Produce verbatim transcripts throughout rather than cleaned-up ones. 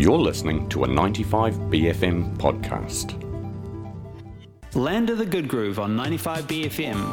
You're listening to a ninety-five B F M podcast. Land of the Good Groove on ninety-five B F M.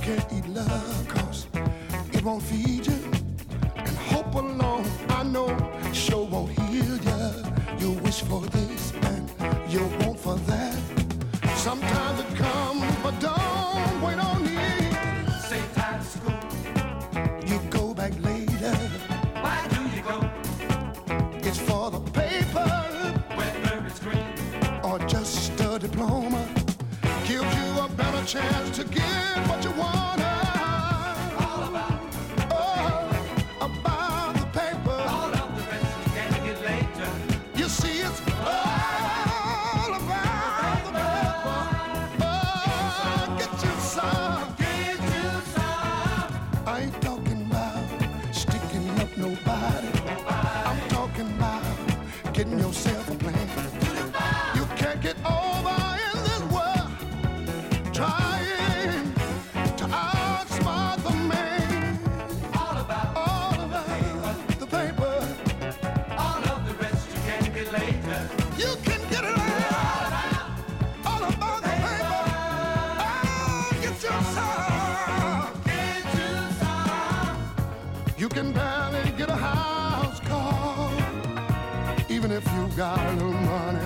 can't eat love cause it won't feed you. And hope alone, I know, sure won't heal you. You wish for this and you want for that. Sometimes it comes, but don't wait on it. Same time to school. You go back later. Why do you go? It's for the paper. Whether it's green or just a diploma, gives you a better chance to get what you want. all about, Oh, about the paper. all of the rest you can get later. You see, it's all about the paper. Oh, get you some. Get you some. I ain't talking about sticking up nobody. I'm talking about getting yourself a plan. You can't get over in this world trying to outsmart the man. All about, All about the paper. all of the rest you can get later. You can get it all. All about the paper. Oh, get your some. Get you some. You can barely get a house call, even if you got a little money.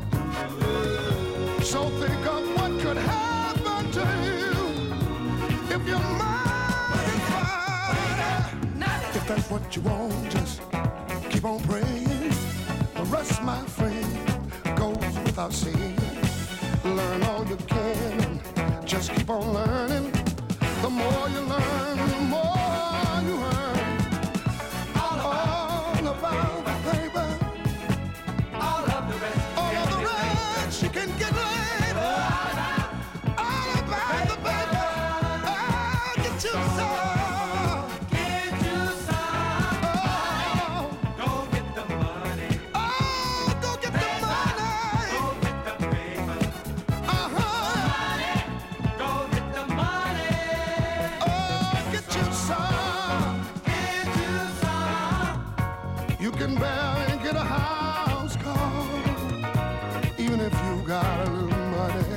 So think of what could happen to you if your mind is fine. If that's what you want, just keep on praying. The rest, my friend, goes without saying. Learn all you can and just keep on learning. The more you learn, the more you earn. All about, All about the paper. all of the rest you All can of the get later. rest you can get later. All about the paper. Oh, get you some. Get you some. Oh, Go get the money. oh, go get the money. Go get the paper. Uh-huh. Go get the money. Oh, get you some. Get you some. You can barely get a house call, even if you got a little money.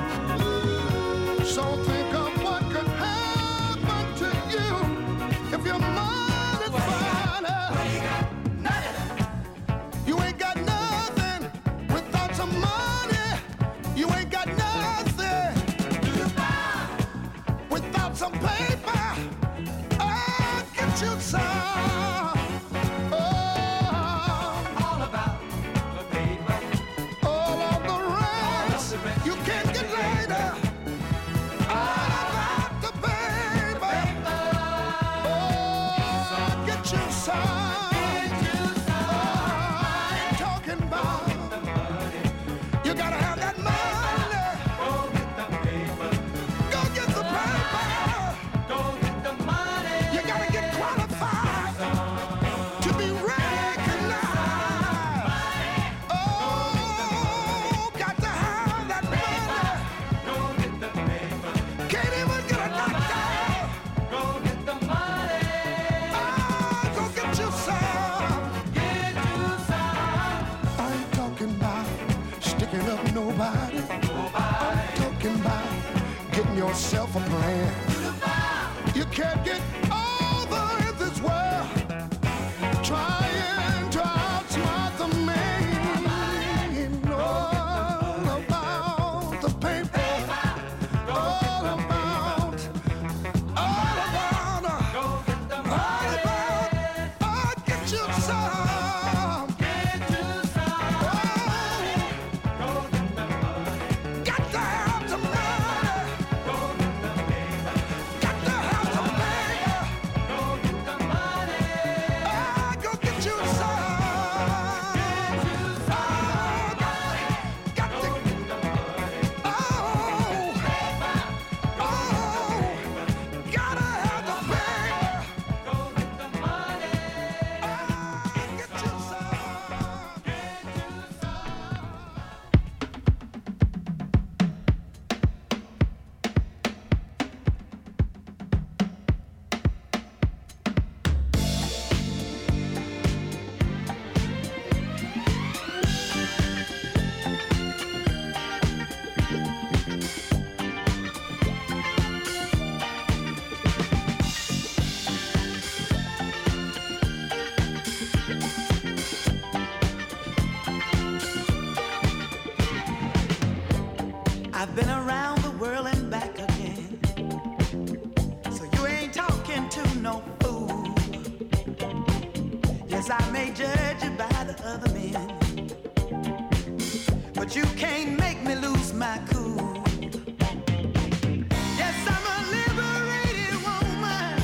So think of what could happen to you if your money's fine. Nothing. You ain't got nothing without some money. You ain't got nothing without some paper. Oh, get you some. Oh, All about the paper. all of the rest the rest you can't get later. All about the paper. Oh, get you some. Get you some. I'm talking about you gotta have that money. Go get the paper. Go get the paper. Go get the money. You gotta get qualified to be recognized. Oh, got to have that money. Go get the paper. Can't even get a doctor. Go get the money. Oh, go get you some. Get you some. I ain't talking about sticking up nobody. I'm talking about getting yourself a plan. You can't get over in this world trying to outsmart the man. All about the paper. All about, all about, Go get the all money. about. I'll get you some. Get you some. Oh, Go get the money. got to have some money. Go get the paper. Got to have some paper. around the world and back again. So you ain't talking to no fool. Yes, I may judge you by the other men, but you can't make me lose my cool. Yes, I'm a liberated woman,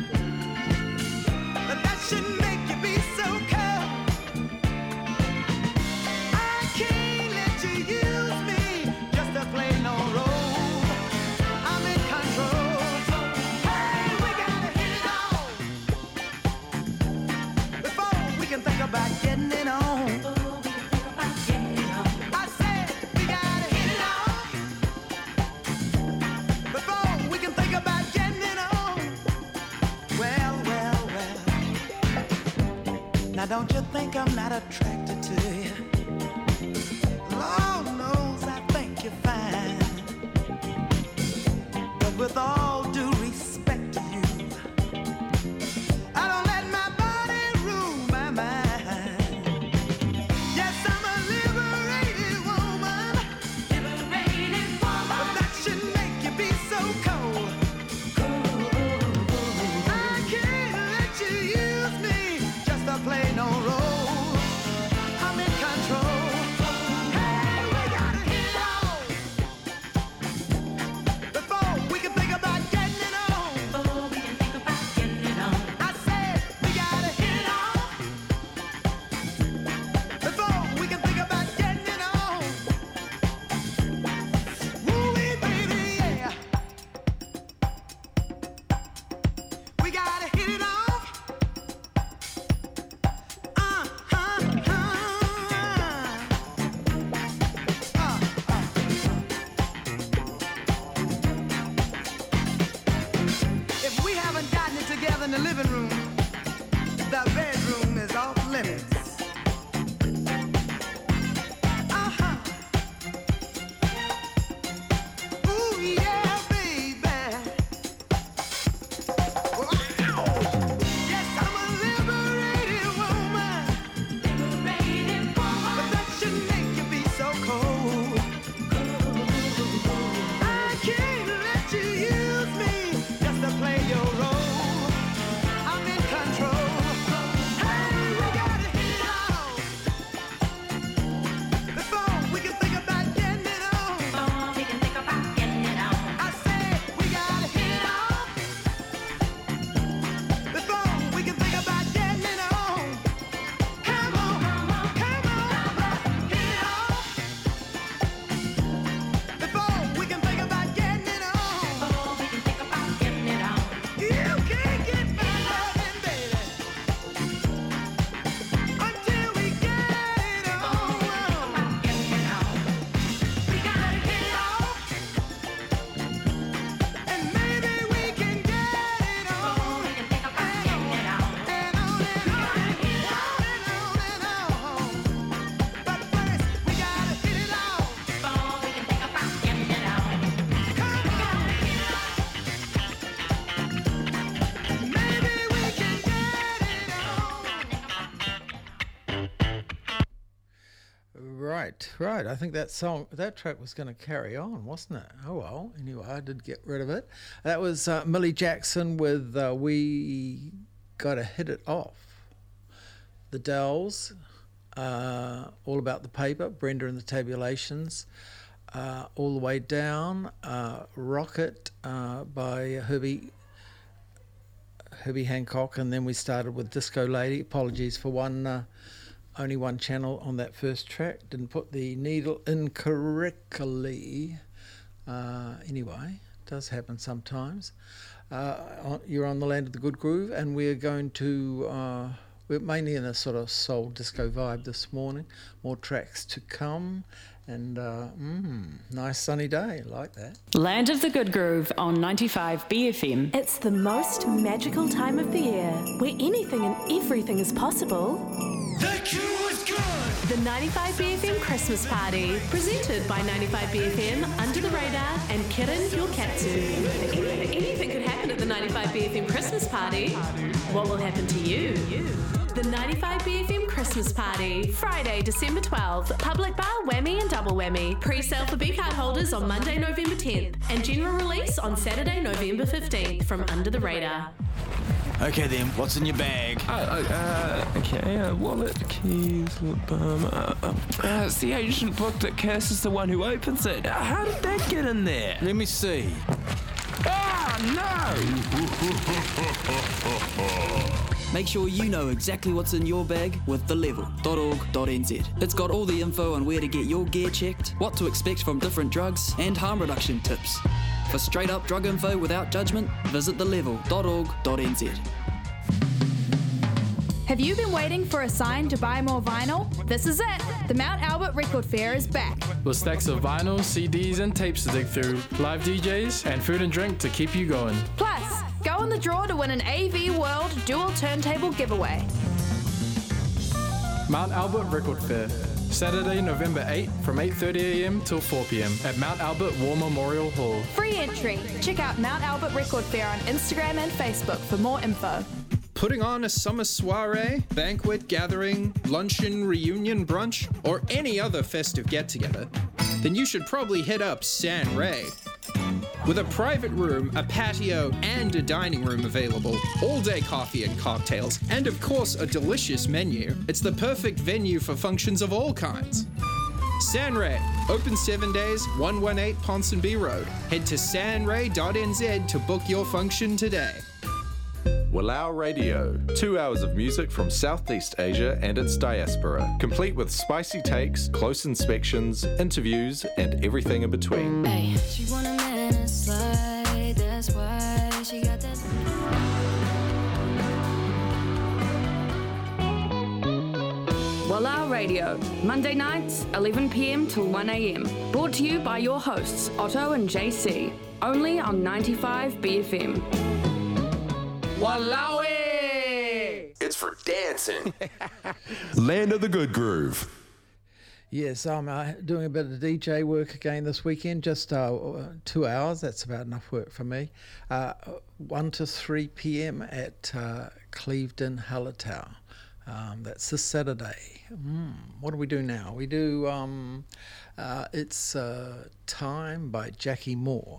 but that shouldn't make you be so cold. I can't let you use me just to play no role. I'm in control. Hey, we gotta hit it off before we can think about getting it on. Now don't you think I'm not attracted to you? Lord knows I think you're fine, but with all due respect to you, I don't let my body rule my mind. Yes, I'm a liberated woman, liberated woman, but that should make you be so cold. I can't let you use me just to play no role. I'm in control. Hey, we gotta hit it off before we can think about getting it on. Before we can think about getting it on. I said we gotta hit it off before we can think about getting it on. Woo-wee, baby, yeah. We gotta hit it off. If we haven't gotten it together in the living room, the bedroom is off limits. Uh-huh. Ooh, yeah, baby. Wow. Yes, I'm a liberated woman. Liberated woman. But that shouldn't make you be so cold. I can't let you use me just to play your role. I'm in control. Hey, we gotta hit it off before we can think about getting it on. Before we can think about getting it on. I said we gotta hit it off before we can think about getting it on. Come on, come on, come on, hit it off before we can think about getting it on. Before we can think about getting it on. You can't get my loving, baby, until we get it on. Getting it on. We gotta hit it off, and maybe we can get it on. We can think about getting it on. And on and on and on and on and on. But first we gotta hit it off. Before we can think about getting it on. Come on, maybe we can get it on. Right, right. I think that song, that track was going to carry on, wasn't it? Oh well. Anyway, I did get rid of it. That was uh, Millie Jackson with uh, "We Gotta Hit It Off." The Dells, uh, All About the Paper, Brenda and the Tabulations, uh, All the Way Down, uh, Rocket uh, by Herbie Herbie Hancock, and then we started with Disco Lady. Apologies for one. Uh, Only one channel on that first track. Didn't put the needle in correctly. Uh, anyway, it does happen sometimes. Uh, on- you're on the Land of the Good Groove, and we're going to, uh, we're mainly in a sort of soul disco vibe this morning. More tracks to come, and uh, mm, nice sunny day, like that. Land of the Good Groove on ninety-five B F M. It's the most magical time of the year, where anything and everything is possible. The queue is good. The ninety-five B F M Christmas Party, presented by ninety-five B F M, Under the Radar, and Kirin Yulkatsu. Anything could happen at the ninety-five B F M Christmas Party. What will happen to you? The The ninety-five B F M Christmas Party, Friday, December twelfth. Public bar, whammy and double whammy. Pre-sale for B-card holders on Monday, November tenth. And general release on Saturday, November fifteenth from Under the Radar. Okay then, what's in your bag? Uh, uh, okay, uh, wallet, keys, lip balm. Uh, uh, uh, it's the ancient book that Cass is the one who opens it. Uh, how did that get in there? Let me see. Ah, no! Make sure you know exactly what's in your bag with the level dot org dot n z. It's got all the info on where to get your gear checked, what to expect from different drugs, and harm reduction tips. For straight up drug info without judgment, visit the level dot org dot n z. Have you been waiting for a sign to buy more vinyl? This is it! The Mount Albert Record Fair is back. With stacks of vinyl, C Ds and tapes to dig through, live D Js, and food and drink to keep you going. Plus, go in the draw to win an A V World dual turntable giveaway. Mount Albert Record Fair, Saturday, November eighth from eight thirty a m till four p m at Mount Albert War Memorial Hall. Free entry. Check out Mount Albert Record Fair on Instagram and Facebook for more info. Putting on a summer soiree, banquet, gathering, luncheon, reunion, brunch, or any other festive get-together, then you should probably hit up San Ray. With a private room, a patio, and a dining room available, all-day coffee and cocktails, and of course a delicious menu, it's the perfect venue for functions of all kinds. San Ray, open seven days, one eighteen Ponsonby Road. Head to sanray dot n z to book your function today. Walau Radio, two hours of music from Southeast Asia and its diaspora, complete with spicy takes, close inspections, interviews, and everything in between. Hey, she want a man to slide, that's why she got that. Walau Radio, Monday nights, eleven p m till one a m. Brought to you by your hosts, Otto and J C, only on ninety-five B F M. Wallawi! It's for dancing. Land of the Good Groove. Yes, I'm uh, doing a bit of D J work again this weekend, just uh, two hours. That's about enough work for me. Uh, one to three p m at uh, Clevedon Hallertau. Um, that's this Saturday. Mm, what do we do now? We do um, uh, It's uh, Time by Jackie Moore.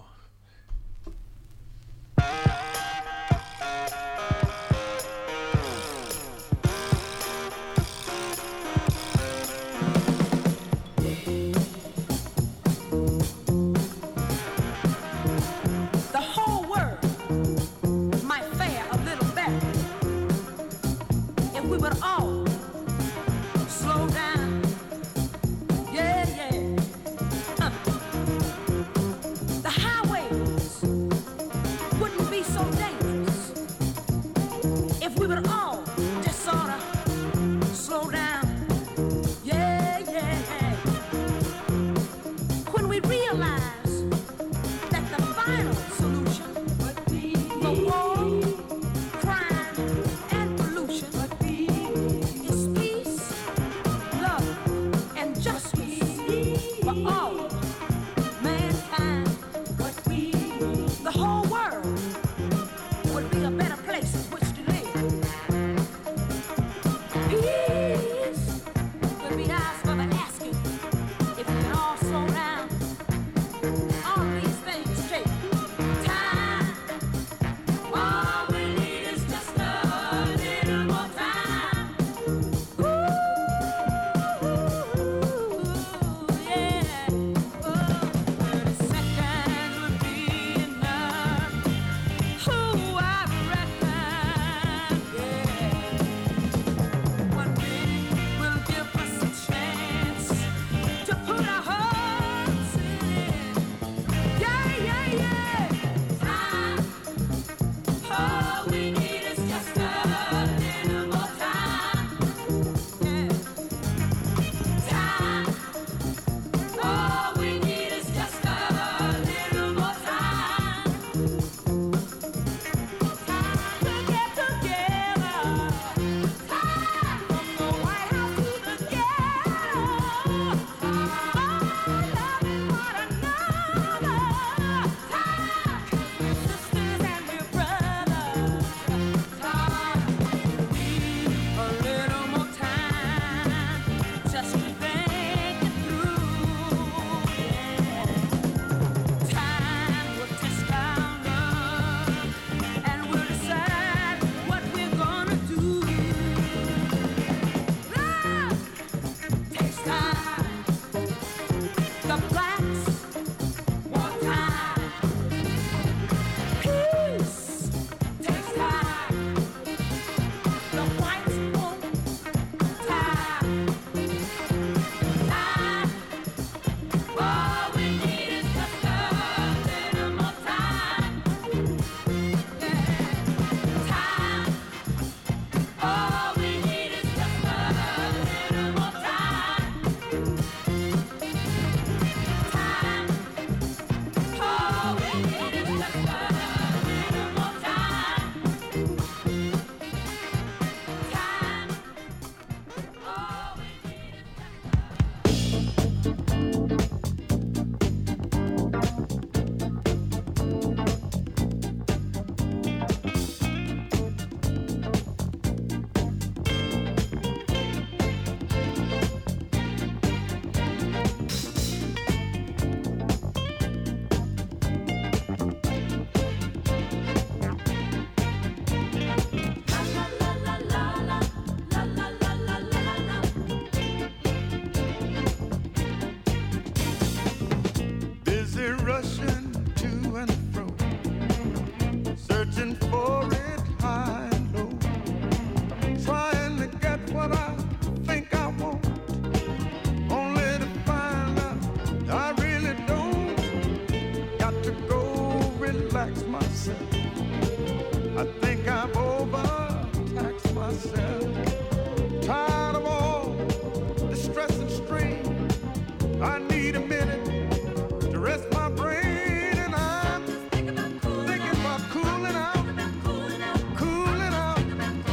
relax myself. I think I've overtaxed myself. Tired of all the stress and strain. I need a minute to rest my brain, and I'm thinking about cooling out, cooling out, cooling out.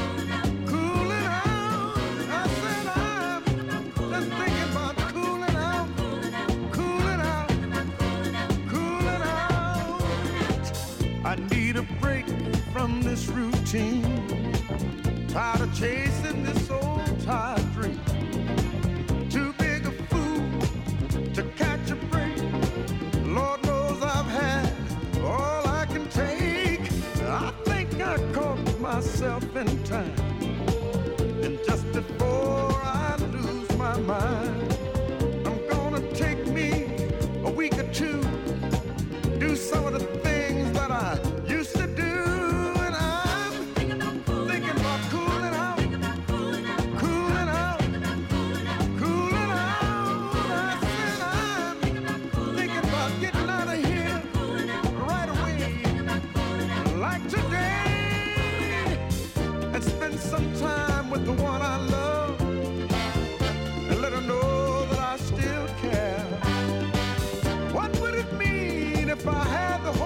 I said I'm just thinking about cooling out, cooling out, cooling out. I need a break from this routine. Tired of chasing this old tired dream. Too big a fool to catch a break. Lord knows I've had all I can take. I think I caught myself in time. And just before I lose my mind, I'm gonna take me a week or two, do some of the things that I used to do. And I'm thinking about cooling out, cooling out, cooling out. I said I'm thinking about getting out of here right away, like today, and spend some time with the one I love, and let her know that I still care. What would it mean if I had the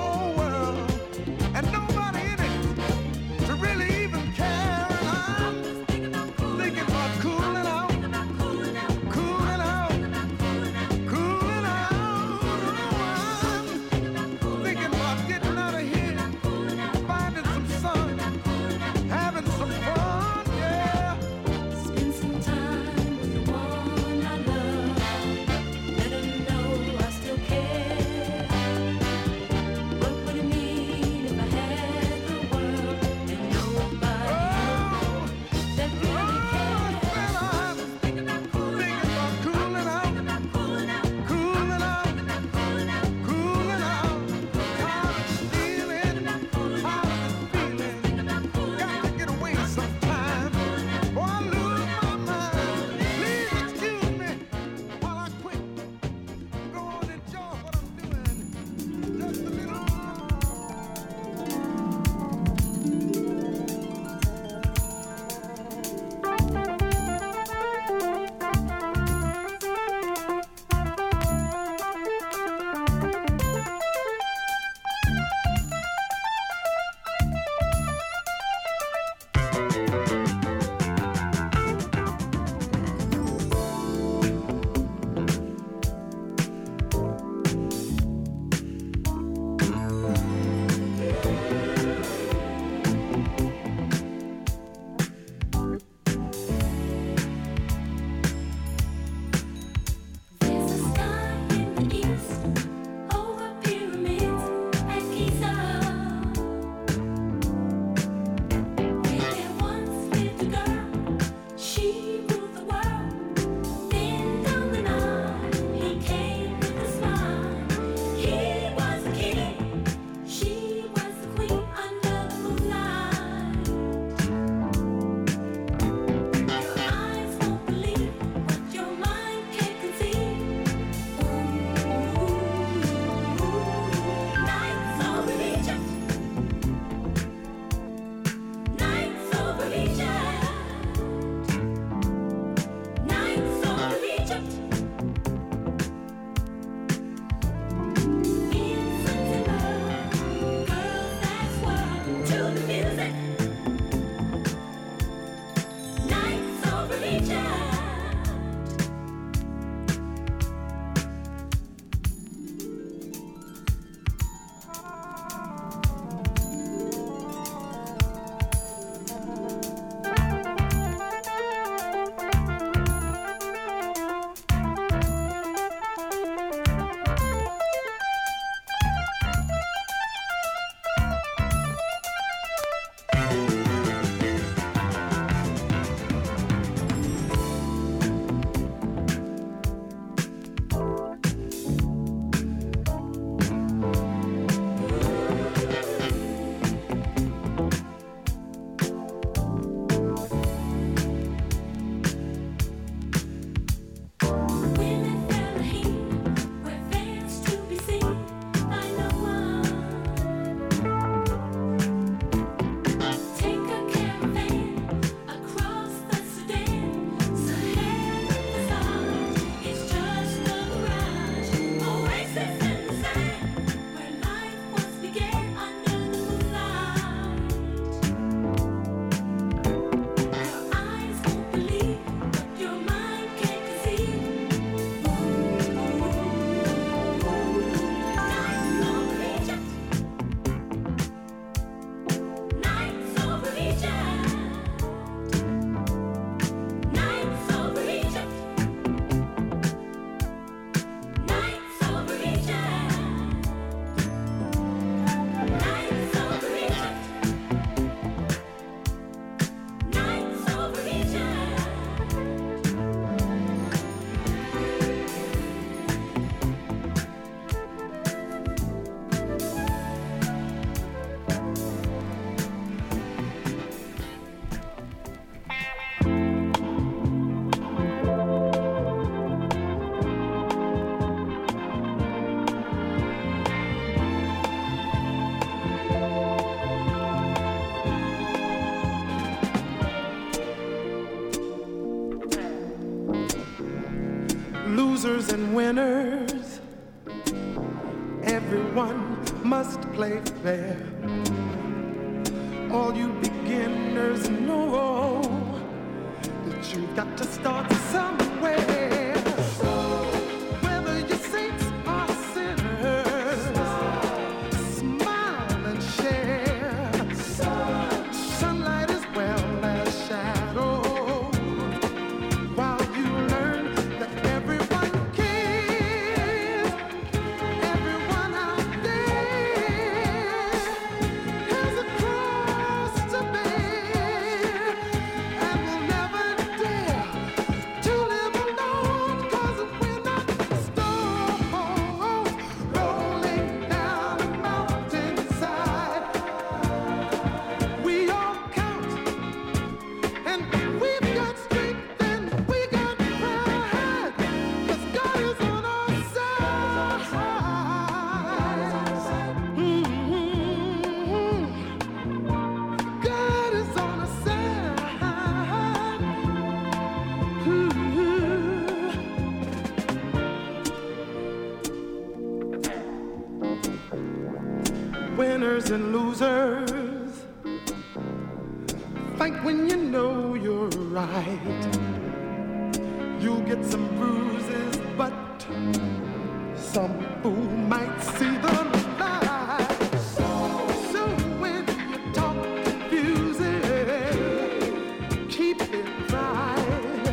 winners. Everyone must play fair. All you beginners know that you've got to start somewhere. Whether you're saints or sinners, smile and share. Sunlight as well as shadow. While you learn that everyone cares, everyone out there has a cross to bear, and will never dare to live alone. 'Cause we're not stones rolling down a mountainside. We all count, and we've got strength and we got pride. 'Cause God is on our side. Mhm. God is on our side. Ooh. Winners and losers, fight when you know you're right. You'll get some bruises, but some fool might see the light. So when you talk confusing, keep it right.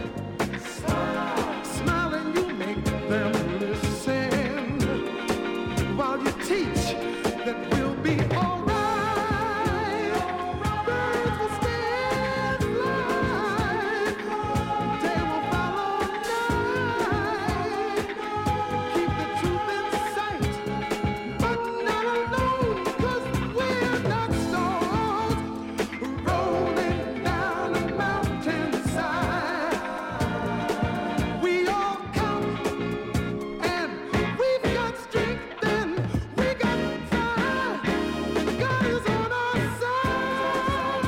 Smile and you make them listen while you teach that we'll be alright. Birds will stand light, they will follow night. Keep the truth in sight, but not alone. 'Cause we're not stones rolling down a mountainside. We all count, and we've got strength and we got pride. God is on our side.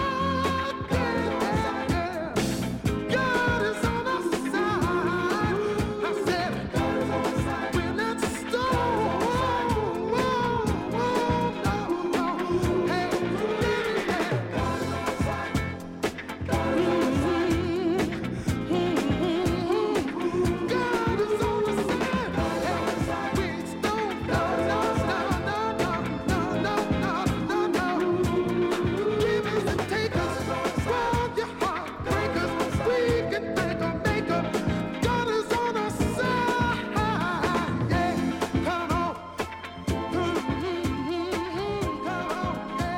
Yeah. God is on our side. I said, we're not stones. No, no. Hey, God is on our side. We ain't stones. No, no, no, no, no, no, no, no, no. Givers and takers, strong your heart breakers. We can make 'em, make 'em. God is on our side. Yeah, come on. Come on. Yeah,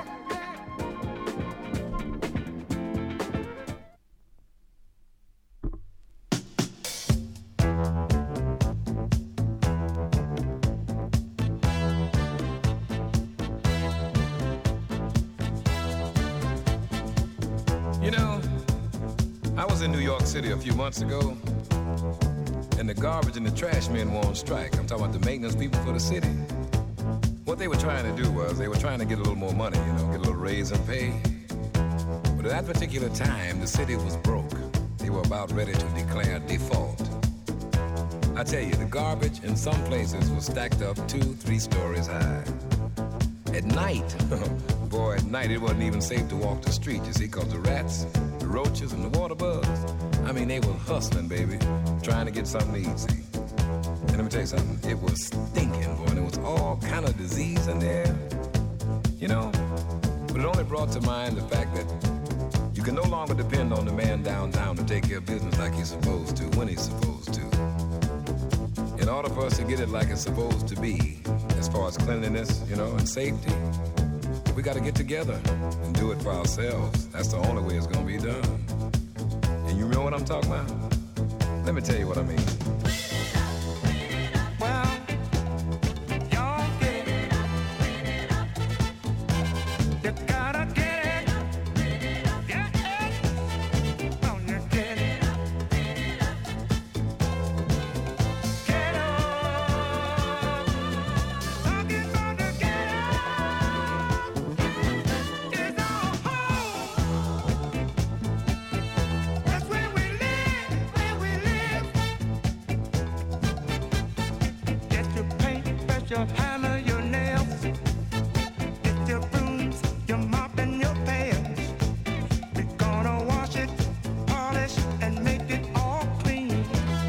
You know, I was in New York City a few months ago, and the garbage and the trash men were on strike. I'm talking about the maintenance people for the city. What they were trying to do was they were trying to get a little more money, you know, get a little raise in pay. But at that particular time, the city was broke. They were about ready to declare default. I tell you, the garbage in some places was stacked up two, three stories high. At night, boy, at night it wasn't even safe to walk the street, you see, because the rats, the roaches, and the water bugs, I mean, they were hustling, baby, trying to get something to eat, see. And let me tell you something, it was stinking, boy, and there was all kind of disease in there, you know. But it only brought to mind the fact that you can no longer depend on the man downtown to take care of business like he's supposed to, when he's supposed to. In order for us to get it like it's supposed to be, as far as cleanliness, you know, and safety, we got to get together and do it for ourselves. That's the only way it's going to be done. And you know what I'm talking about? Let me tell you what I mean. to hammer your nails, get your brooms, your mop and your pans. We're gonna wash it, polish and make it all clean.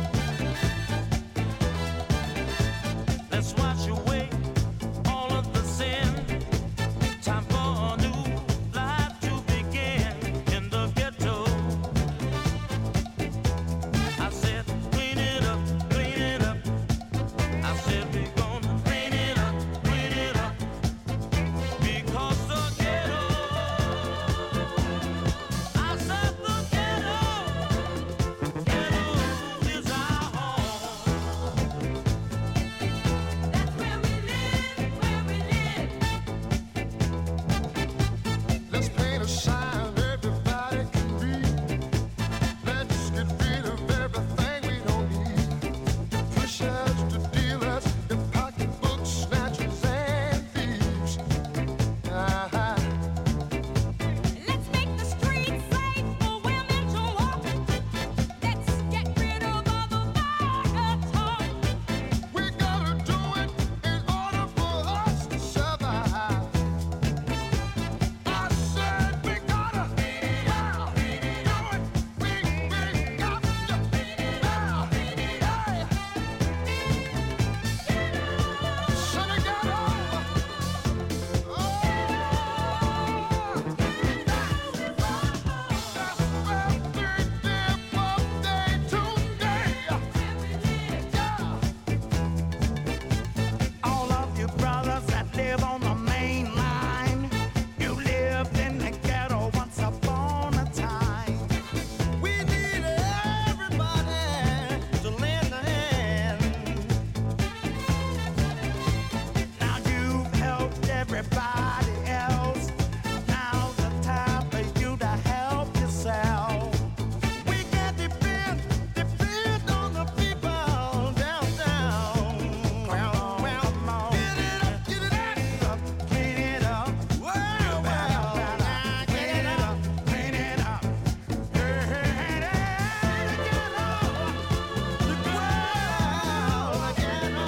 Let's wash away all of the sin. Time for a new life to begin in the ghetto. I said clean it up, clean it up. I said we're gonna clean it up, clean it up. Because the ghetto, I said the ghetto, ghetto is our home. That's where we live, where we live. Let's paint a sign everybody can read. Let's get rid of everything we don't need. The pushers, the dealers, the pocketbook snatchers and thieves. Uh-huh. Let's make the streets safe for women to walk. Let's get rid of all the bad talk. We gotta do it in order for us to survive. I said we gotta do it. We, we got to. Son of ghetto. All of you brothers that live on the main line, you lived in the ghetto once upon a time. We need everybody to lend a hand. Now you've helped everybody else. Now's the time for you to help yourself. We can depend, depend on the people downtown. Well, well, come on. Get it up, get it up, clean it up. Well, well, now clean it up, clean it up. Hey, hey, hey, the ghetto, the ghetto, the ghetto.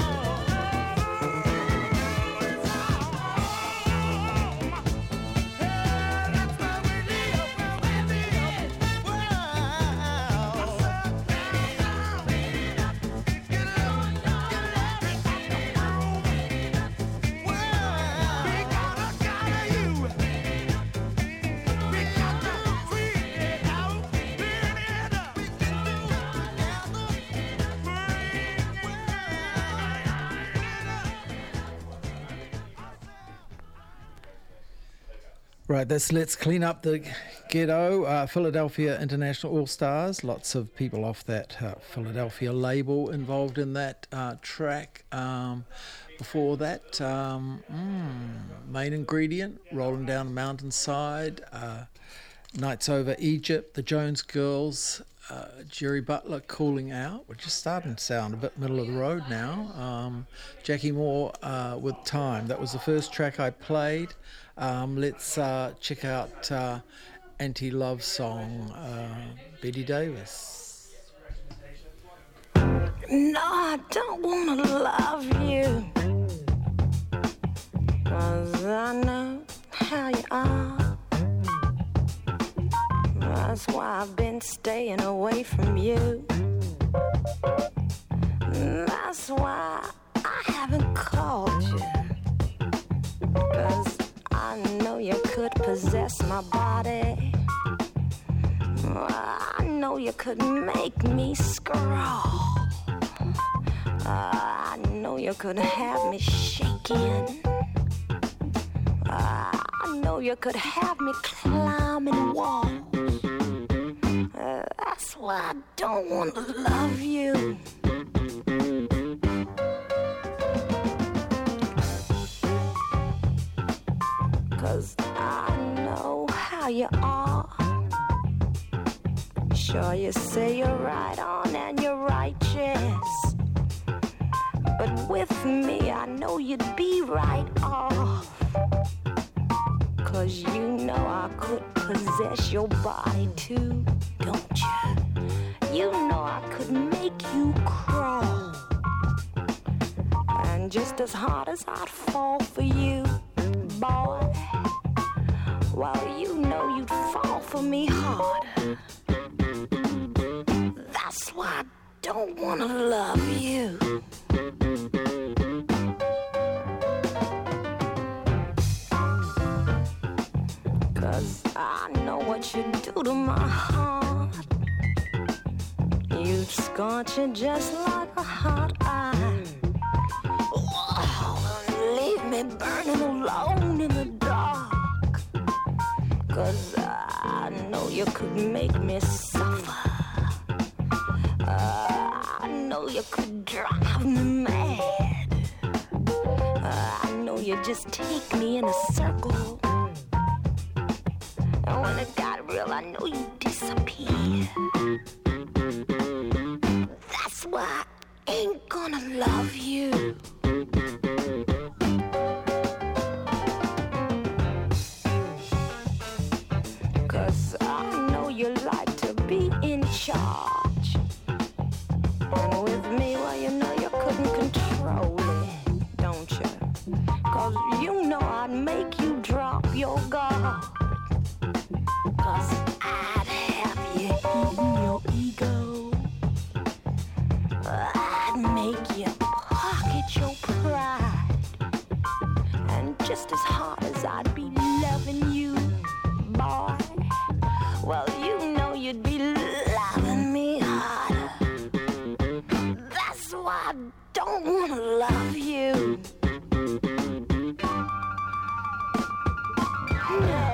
It's our home. Hey, that's where we live, where we live. Well, clean it up, clean it up. Get it up, get it up. Well, we gotta, gotta you. We got to free it out, clean it up. We can do it Right, that's Let's Clean Up the Ghetto, uh, Philadelphia International All-Stars. Lots of people off that uh, Philadelphia label involved in that uh, track. Um, before that, um, mm, Main Ingredient, Rolling Down the Mountainside, uh, Nights Over Egypt, The Jones Girls, uh, Jerry Butler, Cooling Out, which is starting to sound a bit middle of the road now. Um, Jackie Moore uh, with Time. That was the first track I played. Um, let's uh, check out uh, Anti-Love Song, uh, Betty Davis. No, I don't wanna love you, 'cause I know how you are. That's why I've been staying away from you. That's why I haven't called you, 'cause I know you could possess my body. I know you could make me scrawl. I know you could have me shaking. I know you could have me climbing walls. Uh, that's why I don't want to love you. Cause I know how you are. Sure, you say you're right on and you're righteous, but with me I know you'd be right off. Cause you know I could possess your body too, don't you? You know I could make you crawl. And And just as hard as I'd fall for you, boy, well, you know you'd fall for me harder. That's why I don't wanna love you. Cause I know what you do to my heart. You'd scorch it just like a hot iron. Oh, leave me burning alone in the dark. Cause I know you could make me suffer. Uh, I know you could drive me mad. Uh, I know you just take me in a circle. And when it got real, I know you disappear. That's why I ain't gonna love you. Cause I know you like to be in charge. And with me, well, you know you couldn't control it, don't you? Cause you know I'd make you drop your guard. Cause I'd have you eating your ego. I'd make you pocket your pride. And just as hard as I'd be loving you, boy, well, you know you'd be loving me harder. That's why I don't wanna love you. No.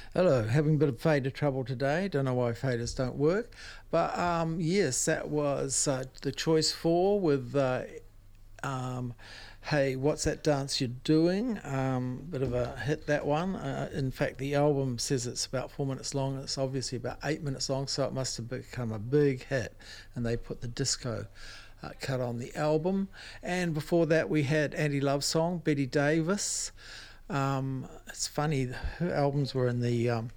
Hello, having a bit of fader trouble today. Don't know why faders don't work. But um, yes, that was uh, the choice four with uh, um, Hey, What's That Dance You're Doing? Um, bit of a hit, that one. Uh, in fact, the album says it's about four minutes long, and it's obviously about eight minutes long, so it must have become a big hit. And they put the disco uh, cut on the album. And before that, we had Andy Love's song, Betty Davis. Um, it's funny, her albums were in the um,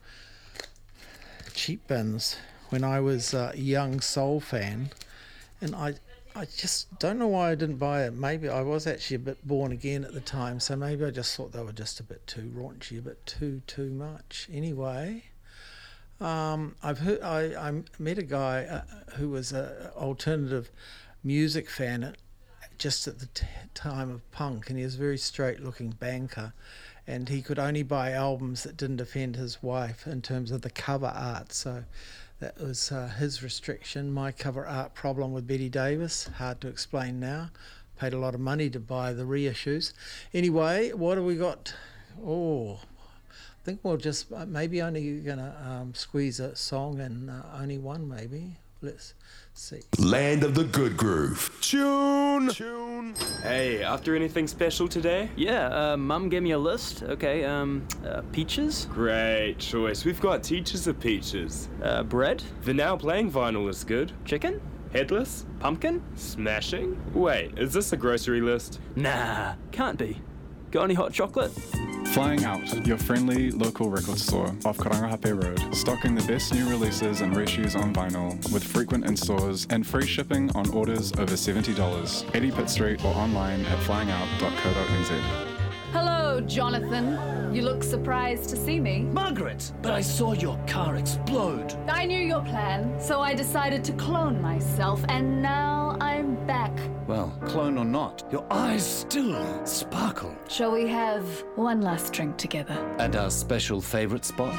cheap bins when I was a young soul fan, and I I just don't know why I didn't buy it. Maybe I was actually a bit born again at the time, so maybe I just thought they were just a bit too raunchy, a bit too too much. Anyway, um, I've heard I, I met a guy uh, who was an alternative music fan at, just at the t- time of punk, and he was a very straight-looking banker, and he could only buy albums that didn't offend his wife in terms of the cover art. So that was uh, his restriction. My cover art problem with Betty Davis, hard to explain now. Paid a lot of money to buy the reissues. Anyway, what have we got? Oh, I think we'll just uh, maybe only gonna um, squeeze a song and uh, only one maybe. Let's see. Land of the Good Groove. Tune! Tune! Hey, after anything special today? Yeah, uh, Mum gave me a list. Okay, um, uh, peaches? Great choice. We've got teachers of peaches. Uh, bread? The Now Playing vinyl is good. Chicken? Headless? Pumpkin? Smashing? Wait, is this a grocery list? Nah, can't be. Got any hot chocolate? Flying Out, your friendly local record store off Karangahape Road, stocking the best new releases and reissues on vinyl, with frequent in-stores and free shipping on orders over seventy dollars. eighty Pitt Street or online at flying out dot co dot n z. Hello, Jonathan. You look surprised to see me. Margaret, but I saw your car explode. I knew your plan, so I decided to clone myself, and now I'm back. Well, clone or not, your eyes still sparkle. Shall we have one last drink together? And our special favorite spot?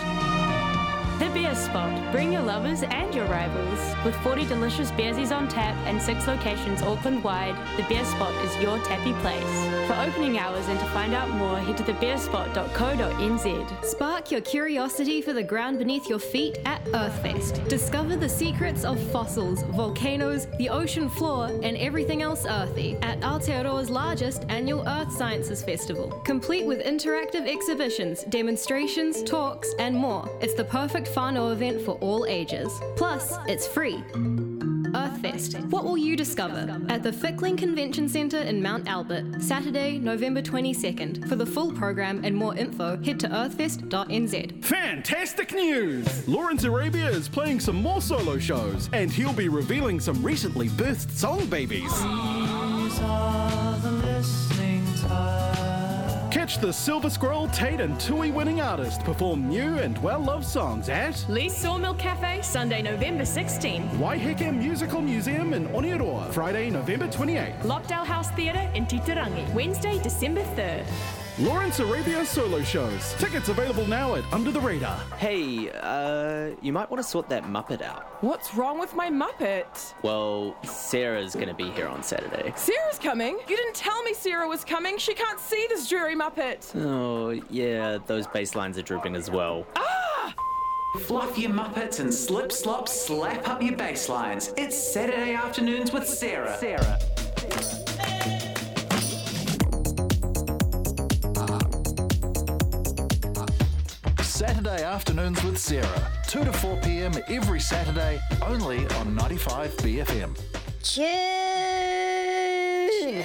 The Beer Spot. Bring your lovers and your rivals. With forty delicious beersies on tap and six locations Auckland-wide, The Beer Spot is your tappy place. For opening hours and to find out more, head to the beer spot dot co dot n z. Spark your curiosity for the ground beneath your feet at Earthfest. Discover the secrets of fossils, volcanoes, the ocean floor, and everything else earthy at Aotearoa's largest annual Earth Sciences Festival. Complete with interactive exhibitions, demonstrations, talks, and more. It's the perfect whānau event for all ages. Plus, it's free. Earthfest. What will you discover? At the Fickling Convention Centre in Mount Albert, Saturday, November twenty-second. For the full program and more info, head to earthfest dot n z. Fantastic news! Lawrence Arabia is playing some more solo shows, and he'll be revealing some recently birthed song babies. These are the listening time. Catch the Silver Scroll, Tate and Tui winning artist perform new and well-loved songs at Lee's Sawmill Cafe, Sunday, November sixteenth. Waiheke Musical Museum in Oniroa, Friday, November twenty-eighth. Lockdale House Theatre in Titirangi, Wednesday, December third. Lawrence Arabia solo shows. Tickets available now at Under the Radar. Hey, uh, you might want to sort that Muppet out. What's wrong with my Muppet? Well, Sarah's gonna be here on Saturday. Sarah's coming? You didn't tell me Sarah was coming. She can't see this dreary Muppet. Oh, yeah, those bass lines are drooping as well. Ah! Fluff your Muppets and slip, slop, slap up your bass lines. It's Saturday Afternoons with Sarah. Sarah. Saturday Afternoons with Sarah, two to four p.m. every Saturday, only on ninety-five B F M. Tune!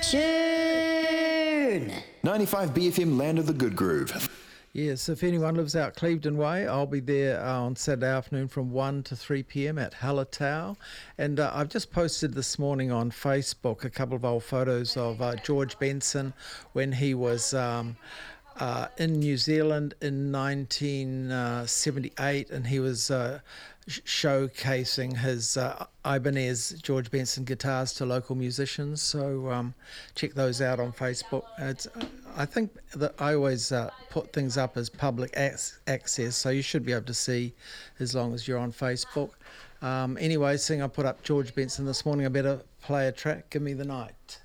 Tune! ninety-five B F M, Land of the Good Groove. Yes, if anyone lives out Clevedon Way, I'll be there uh, on Saturday afternoon from one to three p.m. at Halatau. And uh, I've just posted this morning on Facebook a couple of old photos of uh, George Benson when he was... Um, Uh, in New Zealand in nineteen seventy-eight, and he was uh, sh- showcasing his uh, Ibanez George Benson guitars to local musicians. So um, check those out on Facebook. It's, I think that I always uh, put things up as public ac- access, so you should be able to see as long as you're on Facebook. Um, anyway, seeing I put up George Benson this morning, I better play a track. Give me the night.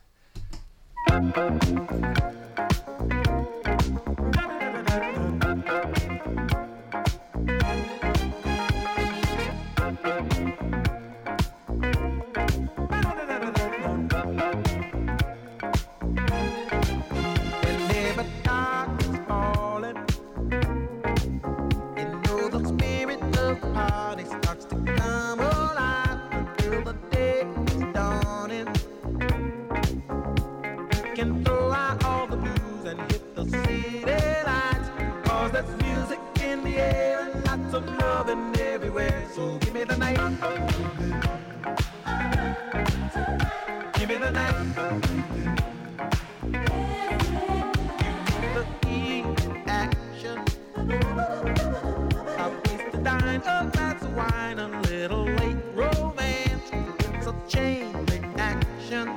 music in the air and lots of loving everywhere. So give me the night. Give me the night. The heat, action. A place to dine, a glass of wine, a little late romance. It's a chain reaction.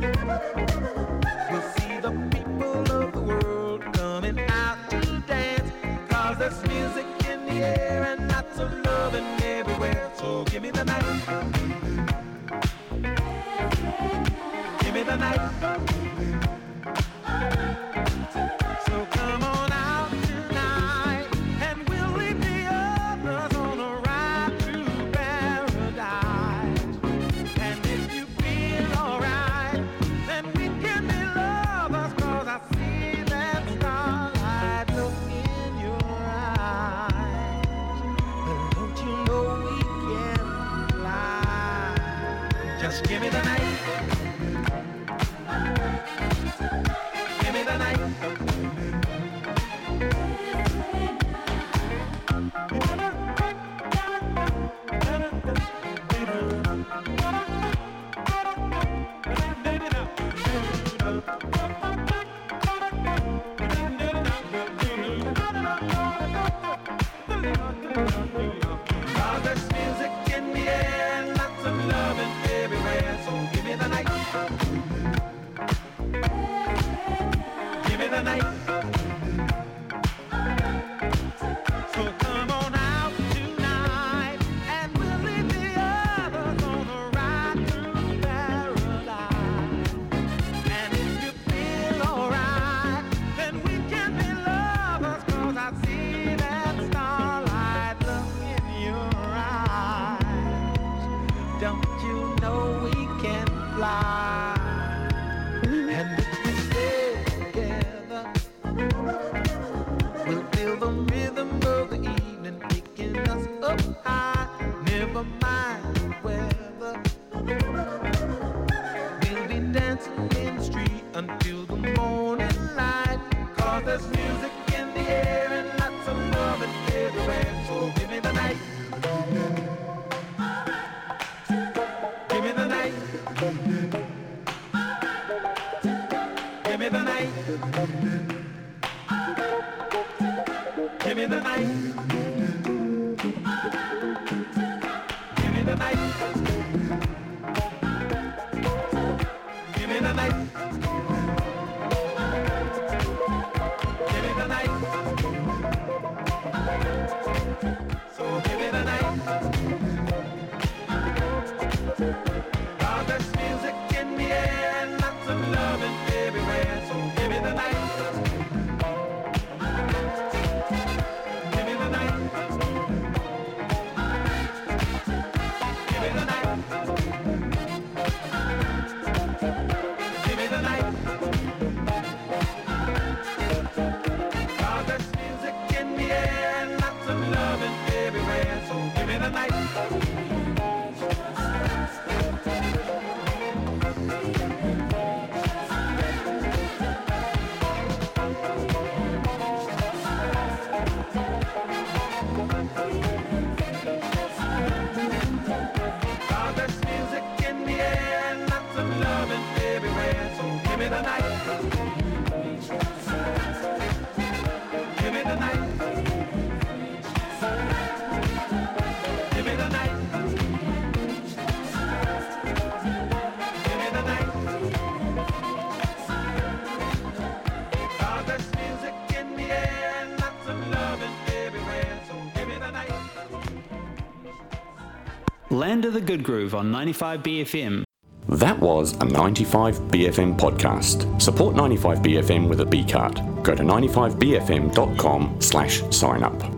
We'll see the people of the world coming out to dance. Cause there's music in the air and lots of loving everywhere. So give me the night. Give me the night. So come on out tonight and we'll leave the others on a ride through paradise. And if you feel alright, then we can be lovers. Cause I see that starlight look in your eyes. But don't you know we can fly? Just give me the night. Give me the night. Cause there's music in the air and lots of loving everywhere. So give me the night. Give me the night. So come on out tonight and we'll leave the others on a ride through paradise. And if you feel alright, then we can be lovers. Cause I see that starlight look in your eyes. Don't you know we can fly? And if we stay together, we'll feel the rhythm of the evening picking us up high. Never mind the weather. We'll be dancing in the street until the morning light. Cause there's music in the air and lots of loving everywhere. So give me the night. Give me the night. Give me the night. Give me the night. Give me the night. Give me the night. Give me the night. So give me the night. Cause there's music in the air and lots of loving everywhere. So give me the night. Give me the night. Give me the night. Give me the night. Cause there's music in the air and lots of loving everywhere. So give me the night. Cause there's music in the air and lots of loving everywhere. So give me the night. Give me the night. Give me the night. Give me the night. Cause there's music in the air and lots of loving everywhere. So give me the night. Land of the Good Groove on ninety-five B F M. That was a ninety-five B F M podcast. Support ninety-five B F M with a B card. Go to ninety-five B F M dot com slash sign up.